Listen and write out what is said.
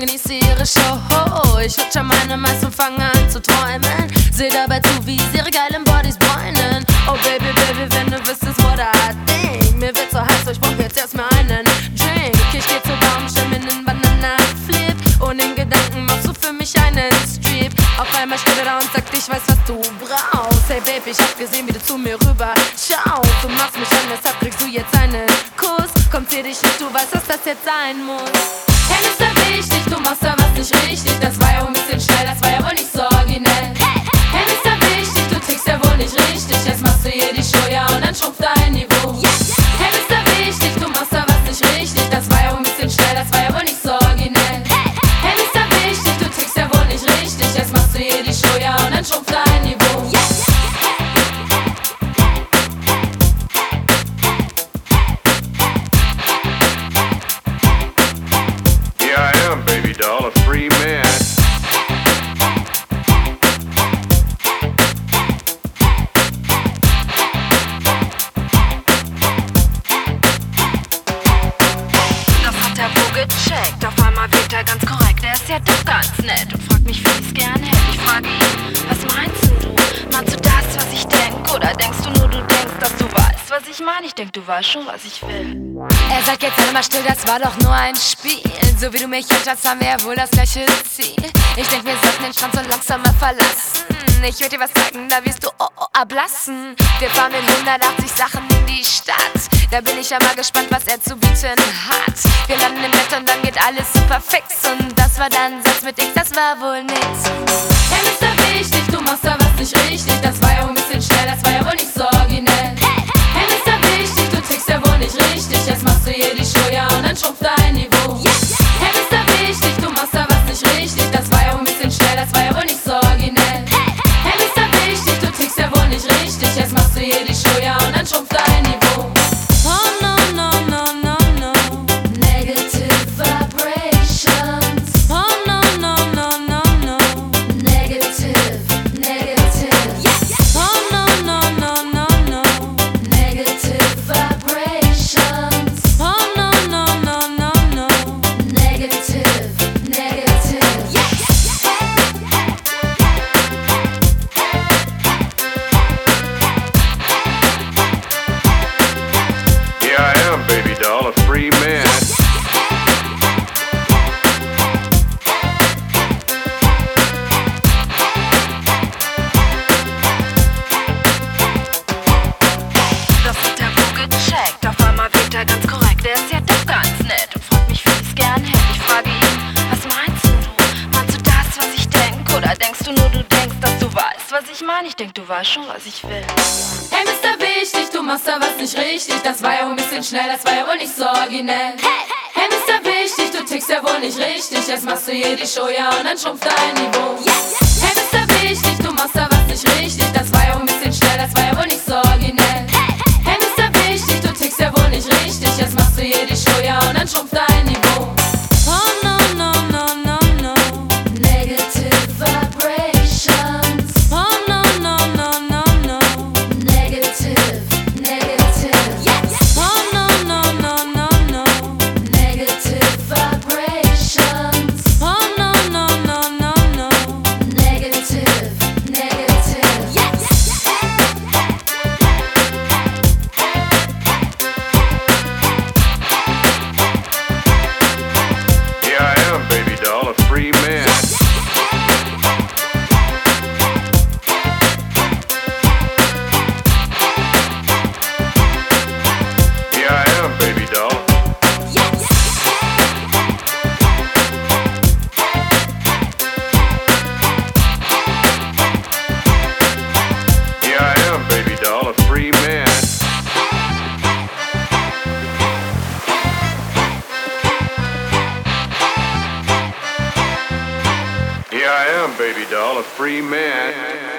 genieße ihre Show. Ich lutsche meine Mais und fange an zu träumen. Seh dabei zu, wie sie ihre geilen Bodies bräunen. Oh Baby, Baby, wenn du wüsstest, what I think. Mir wird so heiß, so ich brauch jetzt erstmal einen Drink. Ich geh zur Baum, stell mir nen Bananenflip. Und in Gedanken machst du für mich einen Strip. Auf einmal steht er da und sagt, ich weiß, was du brauchst. Hey Baby, ich hab gesehen, wie du zu mir rüber schaust. Du machst mich an, deshalb kriegst du jetzt einen Kuss. Kommt dir dich nicht, du weißt, dass das jetzt sein muss. Hey, Mr. Wichtig, du machst da was nicht richtig. Das war ja wohl ein bisschen schnell, das war ja wohl nicht so originell. Hey, Mr. Wichtig, du tickst ja wohl nicht richtig. Jetzt machst du hier die Show, ja, und dann schrumpft dein Niveau. Hey, Mr. Wichtig, du machst da was nicht richtig. Das war ja wohl ein bisschen schnell, das war ja wohl nicht so originell. Hey, Mr. Wichtig, du tickst ja wohl nicht richtig. Jetzt machst du hier die Show, ja, und dann schrumpft dein Niveau. Free man. Das hat er wohl gecheckt. Auf einmal wirkt er ganz korrekt. Er ist ja doch ganz nett und fragt mich, wie ich's gern hätte. Ich frage ihn, was meinst du? Meinst du das, was ich denk? Oder denkst du nur, du denkst, dass du weißt, was ich meine? Ich denk, du weißt schon, was ich will. Er sagt jetzt einmal still, das war doch nur ein Spiel. So wie du mich anschaust, haben wir ja wohl das gleiche Ziel. Ich denk, wir sollten den Strand so langsam mal verlassen. Ich würd dir was sagen, da wirst du ablassen. Wir fahren mit 180 Sachen in die Stadt. Da bin ich ja mal gespannt, was er zu bieten hat. Wir landen im Bett und dann geht alles super fix. Und das war dann Satz mit X, das war wohl nix. Hey, Mr. Wichtig, du machst da was nicht richtig. Das war ja wohl ein bisschen schnell, das war ja wohl nicht so originell. Hey, Mr. Wichtig, du tickst ja wohl nicht richtig. Jetzt machst du hier die Show, ja, und dann schrumpft dein Niveau. Hey, Mr. Wichtig, du machst da was nicht richtig. Das war ja wohl ein bisschen schnell, das war ja wohl nicht so originell. Hey, Mr. Wichtig, du tickst ja wohl nicht richtig. Jetzt machst du hier die Show, ja, und dann schrumpft dein Niveau. Oh no, no, no, no, no. Negative vibrations. Oh no, no, no, no, no. Negative, negative. Oh no, no, no, no, no. Negative vibrations. Oh no, no, no, no, no. Negative, negative. Yeah, I am, baby doll, a free man. Das hat er wohl gecheckt. Auf einmal wirkt er ganz korrekt. Er ist ja doch ganz nett und fragt mich, wie ich's gern hätte. Ich frage ihn, was meinst du? Meinst du das, was ich denk? Oder denkst du nur, du denkst, dass du weißt, was ich meine? Ich denk, du weißt schon, was ich will. Hey, Mr. Wichtig, du machst da was nicht richtig. Das war ja wohl ein bisschen schnell, das war ja wohl nicht so originell. Hey, Mr. Wichtig, du tickst ja wohl nicht richtig. Jetzt machst du hier die Show, ja, und dann schrumpft dein Niveau. Hey, Mr. Wichtig, du machst da was nicht richtig. Das war ja wohl ein bisschen schnell, das war ja wohl nicht so originell. Hey, Mr. Wichtig, du tickst ja wohl nicht richtig. Jetzt machst du hier die Show, ja, und dann schrumpft dein Niveau. Oh no, no, no, no, no. Negative vibrations. Oh no, no, no, no, no. Negative, negative. Oh no, no, no, no, no. Negative vibrations. Oh no, no, no, no, no. Negative, negative. Yeah, I am, baby doll, a free man. Yeah, I am, baby doll. Yeah, I am, baby doll, a free man. Yeah, I am, baby doll, a free man.